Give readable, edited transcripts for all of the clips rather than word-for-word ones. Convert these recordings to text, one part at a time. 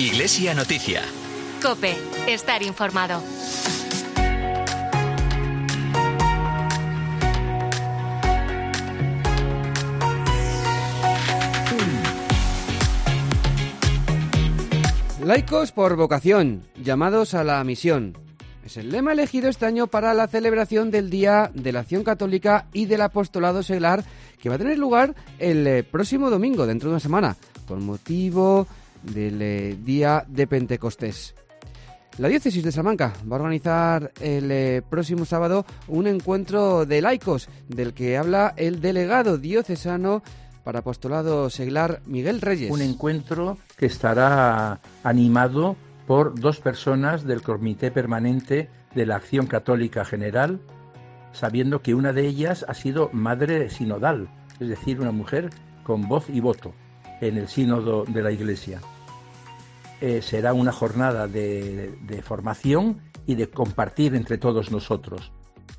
Iglesia Noticia. COPE. Estar informado. Laicos por vocación, llamados a la misión. Es el lema elegido este año para la celebración del Día de la Acción Católica y del Apostolado Seglar, que va a tener lugar el próximo domingo, dentro de una semana, con motivo del Día de Pentecostés. La Diócesis de Salamanca va a organizar el próximo sábado un encuentro de laicos, del que habla el delegado diocesano para Apostolado Seglar, Miguel Reyes. Un encuentro que estará animado por dos personas del Comité Permanente de la Acción Católica General, sabiendo que una de ellas ha sido madre sinodal, es decir, una mujer con voz y voto en el sínodo de la Iglesia. Será una jornada de formación y de compartir entre todos nosotros.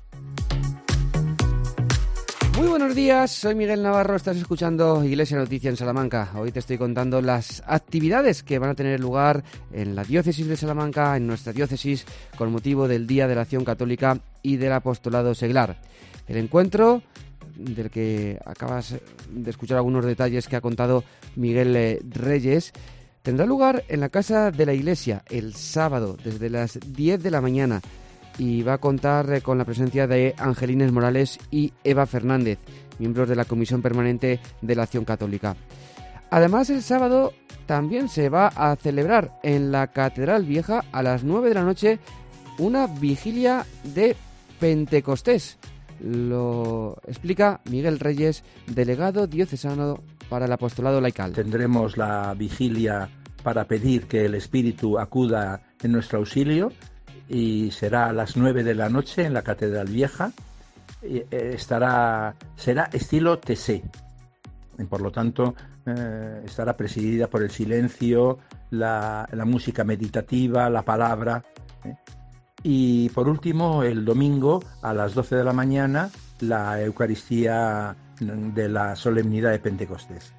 Muy buenos días, soy Miguel Navarro, estás escuchando Iglesia Noticia en Salamanca. Hoy te estoy contando las actividades que van a tener lugar en la Diócesis de Salamanca, en nuestra diócesis, con motivo del Día de la Acción Católica y del Apostolado Seglar. El encuentro, del que acabas de escuchar algunos detalles que ha contado Miguel Reyes, tendrá lugar en la Casa de la Iglesia el sábado, desde las 10 de la mañana. Y va a contar con la presencia de Angelines Morales y Eva Fernández, miembros de la Comisión Permanente de la Acción Católica. Además, el sábado también se va a celebrar en la Catedral Vieja a las 9 de la noche una vigilia de Pentecostés. Lo explica Miguel Reyes, delegado diocesano para el apostolado laical. Tendremos la vigilia para pedir que el Espíritu acuda en nuestro auxilio, y será a las 9 de la noche en la Catedral Vieja. Será estilo TC, y por lo tanto estará presidida por el silencio, la música meditativa, la palabra. Y por último, el domingo a las 12 de la mañana, la Eucaristía de la solemnidad de Pentecostés.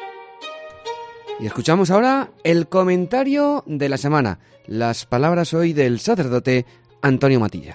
Y escuchamos ahora el comentario de la semana. Las palabras hoy del sacerdote Antonio Matilla.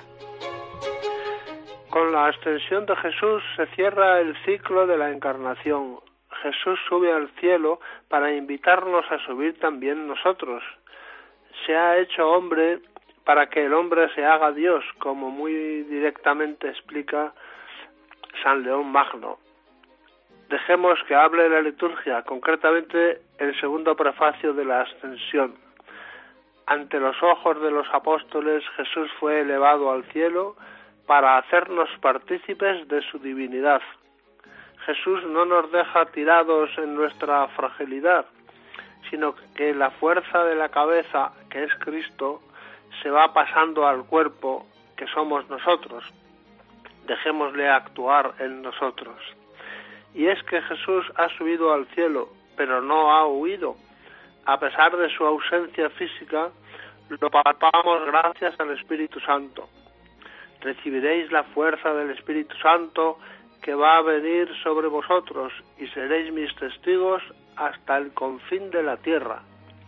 Con la ascensión de Jesús se cierra el ciclo de la encarnación. Jesús sube al cielo para invitarnos a subir también nosotros. Se ha hecho hombre para que el hombre se haga Dios, como muy directamente explica San León Magno. Dejemos que hable la liturgia, concretamente el segundo prefacio de la Ascensión. Ante los ojos de los apóstoles, Jesús fue elevado al cielo para hacernos partícipes de su divinidad. Jesús no nos deja tirados en nuestra fragilidad, sino que la fuerza de la cabeza, que es Cristo, se va pasando al cuerpo, que somos nosotros. Dejémosle actuar en nosotros. Y es que Jesús ha subido al cielo, pero no ha huido. A pesar de su ausencia física, lo palpamos gracias al Espíritu Santo. Recibiréis la fuerza del Espíritu Santo que va a venir sobre vosotros y seréis mis testigos hasta el confín de la tierra.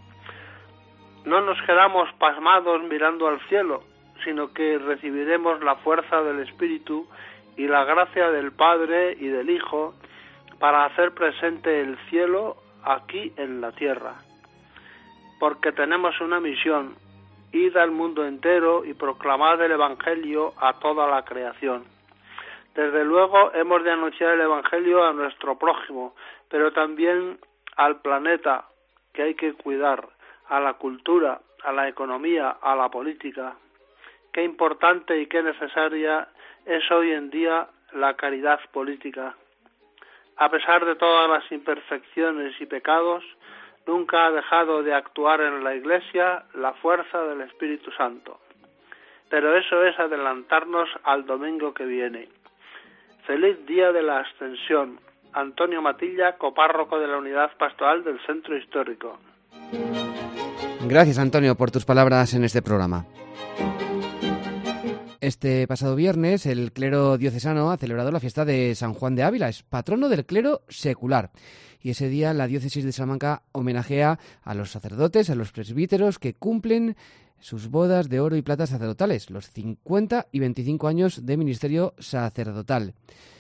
No nos quedamos pasmados mirando al cielo, sino que recibiremos la fuerza del Espíritu y la gracia del Padre y del Hijo para hacer presente el cielo aquí en la tierra. Porque tenemos una misión: id al mundo entero y proclamad el Evangelio a toda la creación. Desde luego hemos de anunciar el Evangelio a nuestro prójimo, pero también al planeta, que hay que cuidar, a la cultura, a la economía, a la política. Qué importante y qué necesaria es hoy en día la caridad política. A pesar de todas las imperfecciones y pecados, nunca ha dejado de actuar en la Iglesia la fuerza del Espíritu Santo. Pero eso es adelantarnos al domingo que viene. Feliz Día de la Ascensión. Antonio Matilla, copárroco de la Unidad Pastoral del Centro Histórico. Gracias, Antonio, por tus palabras en este programa. Este pasado viernes el clero diocesano ha celebrado la fiesta de San Juan de Ávila, es patrono del clero secular. Y ese día la diócesis de Salamanca homenajea a los sacerdotes, a los presbíteros que cumplen sus bodas de oro y plata sacerdotales, los 50 y 25 años de ministerio sacerdotal.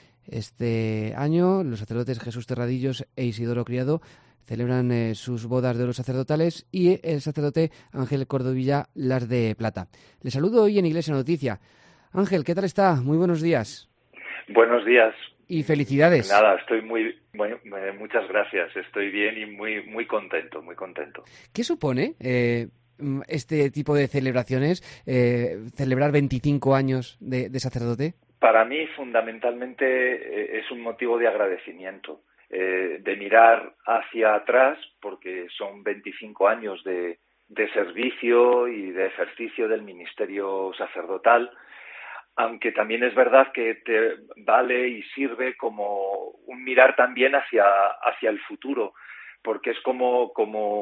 Este año los sacerdotes Jesús Terradillos e Isidoro Criado celebran sus bodas de oro sacerdotales y el sacerdote Ángel Cordovilla las de plata. Les saludo hoy en Iglesia Noticia. Ángel, ¿qué tal está? Muy buenos días. Buenos días. Y felicidades. Nada, estoy muchas gracias. Estoy bien y muy contento, muy contento. ¿Qué supone este tipo de celebraciones, celebrar 25 años de sacerdote? Para mí, fundamentalmente, es un motivo de agradecimiento. De mirar hacia atrás, porque son 25 años de servicio y de ejercicio del ministerio sacerdotal, aunque también es verdad que te vale y sirve como un mirar también hacia el futuro, porque es como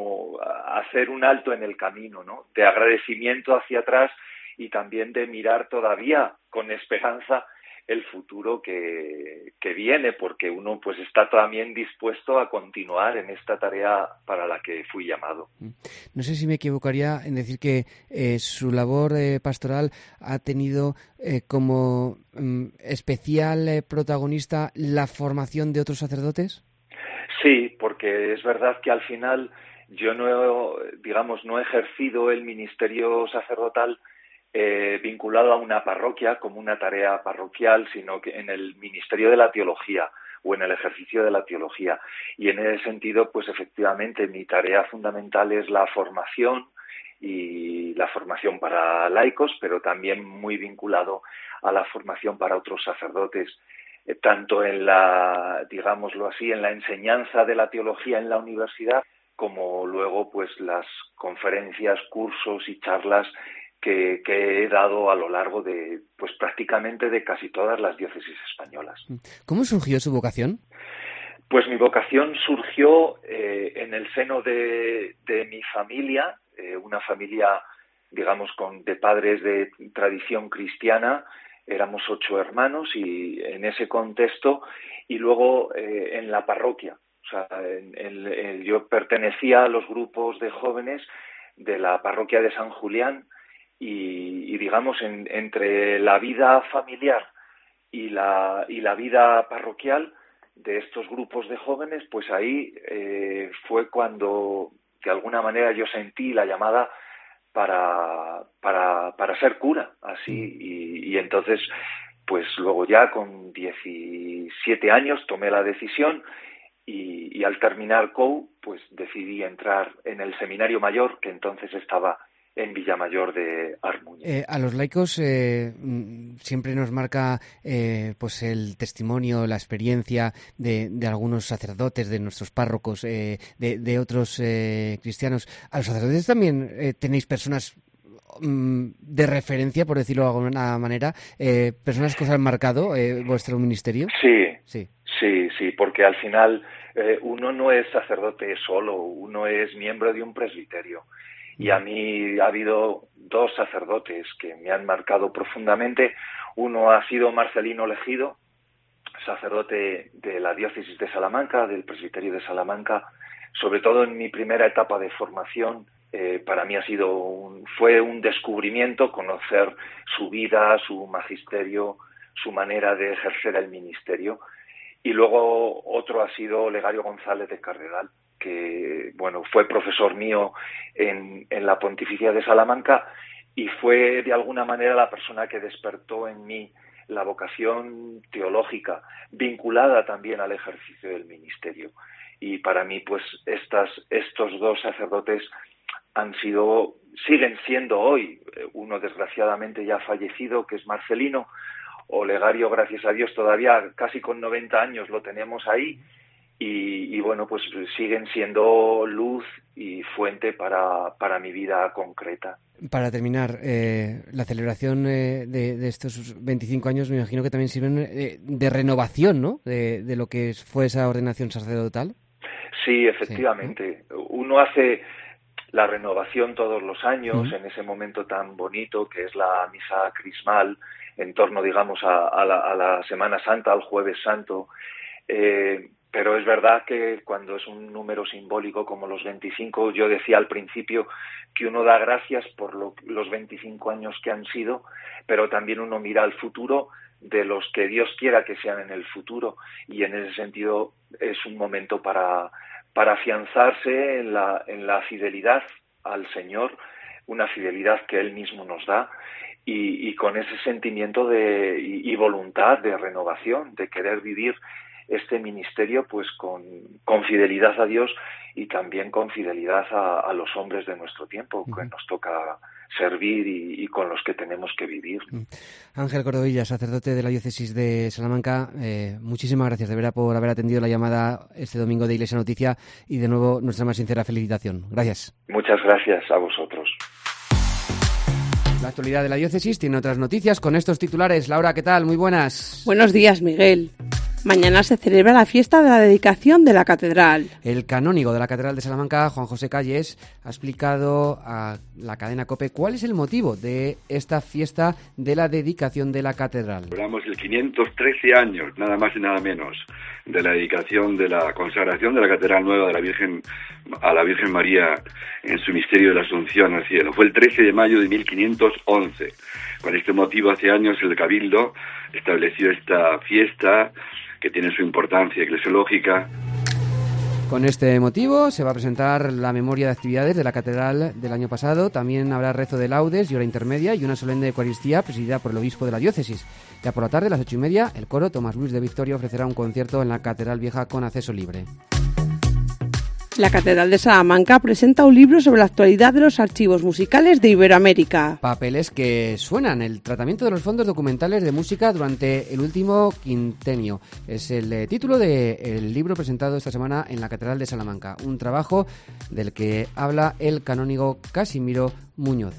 hacer un alto en el camino, ¿no? De agradecimiento hacia atrás y también de mirar todavía con esperanza el futuro que viene, porque uno pues está también dispuesto a continuar en esta tarea para la que fui llamado. No sé si me equivocaría en decir que su labor pastoral ha tenido como especial protagonista la formación de otros sacerdotes. Sí, porque es verdad que al final yo no he ejercido el ministerio sacerdotal vinculado a una parroquia como una tarea parroquial, sino que en el ministerio de la teología o en el ejercicio de la teología. Y en ese sentido, pues efectivamente, mi tarea fundamental es la formación y la formación para laicos, pero también muy vinculado a la formación para otros sacerdotes, tanto en digámoslo así, en la enseñanza de la teología en la universidad, como luego pues las conferencias, cursos y charlas que he dado a lo largo de, pues prácticamente de casi todas las diócesis españolas. ¿Cómo surgió su vocación? Pues mi vocación surgió en el seno de mi familia, una familia, digamos, de padres de tradición cristiana. Éramos 8 hermanos y en ese contexto, y luego en la parroquia. O sea, yo pertenecía a los grupos de jóvenes de la parroquia de San Julián, y digamos entre la vida familiar y la vida parroquial de estos grupos de jóvenes, pues ahí fue cuando de alguna manera yo sentí la llamada para ser cura, así, y entonces pues luego ya con 17 años tomé la decisión y al terminar COU pues decidí entrar en el seminario mayor, que entonces estaba en Villamayor de Armuña. A los laicos siempre nos marca pues el testimonio, la experiencia de algunos sacerdotes, de nuestros párrocos, de otros cristianos. A los sacerdotes también tenéis personas de referencia, por decirlo de alguna manera, personas que os han marcado vuestro ministerio. Sí, porque al final uno no es sacerdote solo, uno es miembro de un presbiterio. Y a mí ha habido 2 sacerdotes que me han marcado profundamente. Uno ha sido Marcelino Legido, sacerdote de la diócesis de Salamanca, del presbiterio de Salamanca. Sobre todo en mi primera etapa de formación, para mí fue un descubrimiento conocer su vida, su magisterio, su manera de ejercer el ministerio. Y luego otro ha sido Olegario González de Cardenal, que fue profesor mío en la Pontificia de Salamanca y fue de alguna manera la persona que despertó en mí la vocación teológica, vinculada también al ejercicio del ministerio. Y para mí, pues estos 2 sacerdotes siguen siendo hoy, uno desgraciadamente ya fallecido, que es Marcelino. Olegario, gracias a Dios, todavía casi con 90 años lo tenemos ahí. Y pues siguen siendo luz y fuente para mi vida concreta. Para terminar, la celebración de estos 25 años me imagino que también sirven de renovación, ¿no? De lo que fue esa ordenación sacerdotal. Sí, efectivamente. Sí. Uno hace la renovación todos los años, en ese momento tan bonito que es la misa crismal, en torno, digamos, a la Semana Santa, al Jueves Santo. Pero es verdad que cuando es un número simbólico como los 25, yo decía al principio que uno da gracias por los 25 años que han sido, pero también uno mira al futuro de los que Dios quiera que sean en el futuro, y en ese sentido es un momento para afianzarse en la fidelidad al Señor, una fidelidad que Él mismo nos da, y con ese sentimiento y voluntad de renovación, de querer vivir este ministerio pues con fidelidad a Dios y también con fidelidad a los hombres de nuestro tiempo, que nos toca servir y con los que tenemos que vivir. Ángel Cordovilla, sacerdote de la diócesis de Salamanca, muchísimas gracias de verdad por haber atendido la llamada este domingo de Iglesia Noticia, y de nuevo nuestra más sincera felicitación. Gracias. Muchas gracias a vosotros. La actualidad de la diócesis tiene otras noticias con estos titulares. Laura, ¿qué tal? Muy buenas. Buenos días, Miguel. Mañana se celebra la fiesta de la dedicación de la catedral. El canónigo de la Catedral de Salamanca, Juan José Calles, ha explicado a la cadena COPE cuál es el motivo de esta fiesta de la dedicación de la catedral. Celebramos el 513 años, nada más y nada menos, de la dedicación, de la consagración de la Catedral Nueva de la Virgen a la Virgen María en su misterio de la Asunción al cielo. Fue el 13 de mayo de 1511. Con este motivo, hace años el Cabildo estableció esta fiesta que tiene su importancia eclesiológica. Con este motivo se va a presentar la memoria de actividades de la catedral del año pasado. También habrá rezo de laudes y hora intermedia y una solemne Eucaristía presidida por el obispo de la diócesis. Ya por la tarde, a las 8:30, el coro Tomás Luis de Victoria ofrecerá un concierto en la Catedral Vieja con acceso libre. La Catedral de Salamanca presenta un libro sobre la actualidad de los archivos musicales de Iberoamérica. Papeles que suenan, el tratamiento de los fondos documentales de música durante el último quinquenio. Es el título del libro presentado esta semana en la Catedral de Salamanca. Un trabajo del que habla el canónigo Casimiro Muñoz.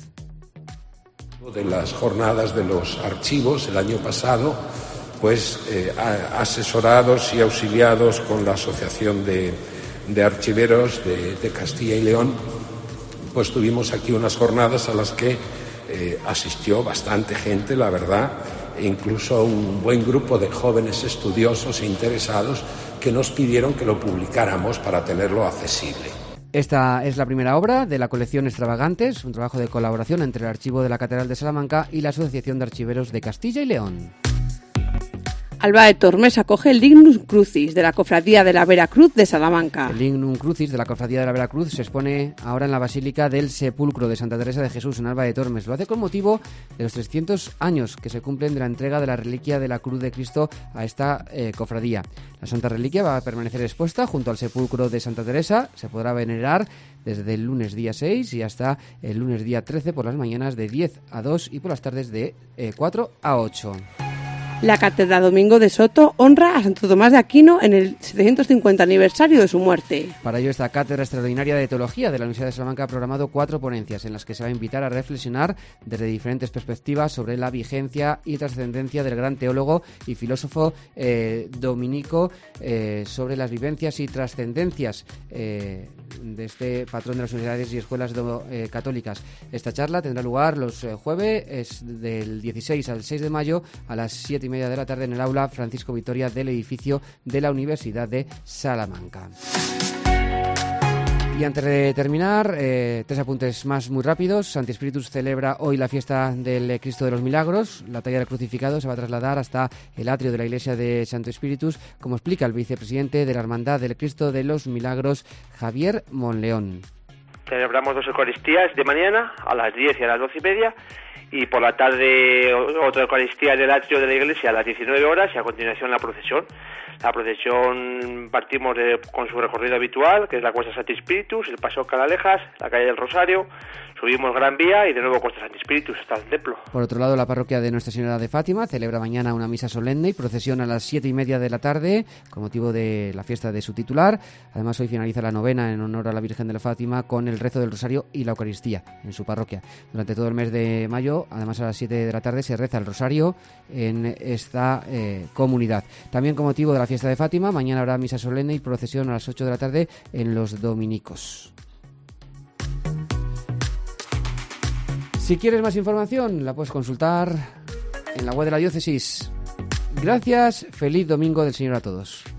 De las jornadas de los archivos el año pasado, pues asesorados y auxiliados con la Asociación de Archiveros de Castilla y León, pues tuvimos aquí unas jornadas a las que asistió bastante gente, la verdad, e incluso un buen grupo de jóvenes estudiosos e interesados que nos pidieron que lo publicáramos para tenerlo accesible. Esta es la primera obra de la colección Extravagantes, un trabajo de colaboración entre el Archivo de la Catedral de Salamanca y la Asociación de Archiveros de Castilla y León. Alba de Tormes acoge el Lignum Crucis de la Cofradía de la Veracruz de Salamanca. El Lignum Crucis de la Cofradía de la Veracruz se expone ahora en la Basílica del Sepulcro de Santa Teresa de Jesús en Alba de Tormes. Lo hace con motivo de los 300 años que se cumplen de la entrega de la reliquia de la Cruz de Cristo a esta cofradía. La Santa Reliquia va a permanecer expuesta junto al Sepulcro de Santa Teresa. Se podrá venerar desde el lunes día 6 y hasta el lunes día 13 por las mañanas de 10 a 2 y por las tardes de 4 a 8. La Cátedra Domingo de Soto honra a Santo Tomás de Aquino en el 750 aniversario de su muerte. Para ello, esta Cátedra Extraordinaria de Teología de la Universidad de Salamanca ha programado 4 ponencias en las que se va a invitar a reflexionar desde diferentes perspectivas sobre la vigencia y trascendencia del gran teólogo y filósofo dominico, sobre las vivencias y trascendencias de este patrón de las universidades y escuelas católicas. Esta charla tendrá lugar los jueves del 16 al 6 de mayo a las 7:30 de la tarde en el aula Francisco Vitoria del edificio de la Universidad de Salamanca. Y antes de terminar, 3 apuntes más muy rápidos. Santi Spíritus celebra hoy la fiesta del Cristo de los Milagros. La talla del crucificado se va a trasladar hasta el atrio de la iglesia de Santo Spíritus, como explica el vicepresidente de la Hermandad del Cristo de los Milagros, Javier Monleón. Celebramos 2 Eucaristías de mañana a las 10 y a las 12:30. Y por la tarde otra Eucaristía en el atrio de la iglesia a las 19 horas y a continuación la procesión. La procesión partimos con su recorrido habitual, que es la Cuesta Santi Spíritus, el Paseo Canalejas, la calle del Rosario, subimos Gran Vía y de nuevo Cuesta Santi Spíritus hasta el templo. Por otro lado, la parroquia de Nuestra Señora de Fátima celebra mañana una misa solemne y procesión a las 7:30 de la tarde con motivo de la fiesta de su titular. Además, hoy finaliza la novena en honor a la Virgen de la Fátima con el rezo del Rosario y la Eucaristía en su parroquia. Durante todo el mes de mayo, además a las 7 de la tarde, se reza el Rosario en esta comunidad. También con motivo de la fiesta de Fátima, mañana habrá misa solemne y procesión a las 8 de la tarde en los dominicos. Si quieres más información, la puedes consultar en la web de la diócesis. Gracias, feliz domingo del Señor a todos.